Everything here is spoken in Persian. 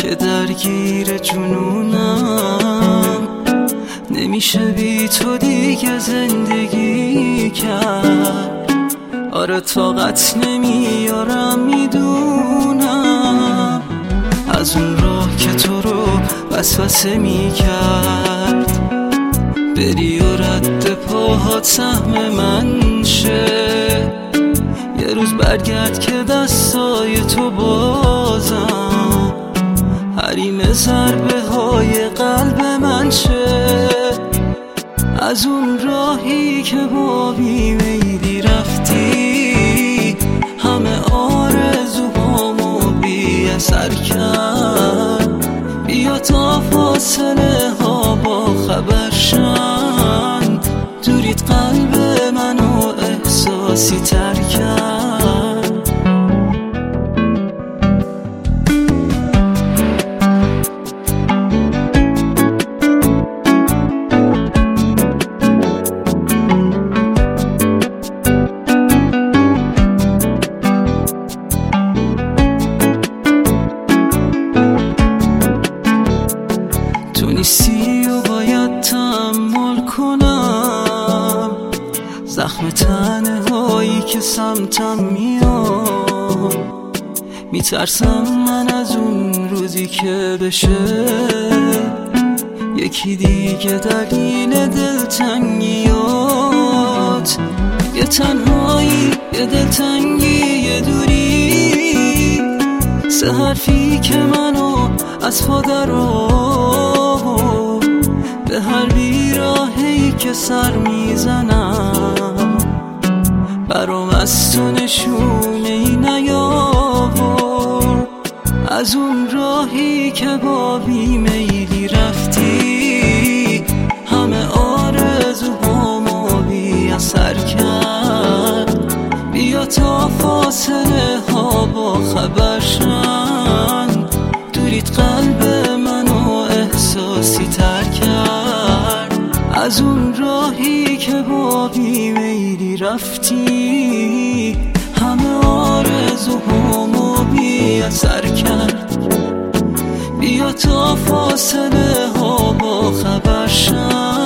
که درگیر جنونم، نمیشه بی تو دیگه زندگی کرد. آره طاقت نمیارم میدونم، از اون راه که تو رو وسوسه میکرد بری و رد پاهات سهم من شه. یه روز برگرد که دستای تو بازم حریم ضربه های قلب من شه. از اون راهی که با بیمیلی رفتی، همه آرزوهامو بی اثر کرد. بیا تا فاصله ها با خبر شن، دوریت قلب منو احساسی تر کرد. تو نیستی و باید تحمل کنم زخم تنهایی که سمتم میاد. میترسم من از اون روزی که بشه یکی دیگه دلیل دلتنگیات. یه تنهایی، یه دلتنگی، یه دوری، سه حرفی که منو از پا درآورد. به هر بیراهی که سر میزنم برام از تو نشونه‌ای نیاورد. از اون راهی که با بیمیلی رفتی، همه آرزوهامو بی اثر کرد. بیا تا فاصله ها با خبر شن، دوریت قلب منو احساسی تر کرد. از اون راهی که با بیمیلی رفتی، همه آرزوهامو بی اثر کرد. بیا تا فاصله ها با خبر شن،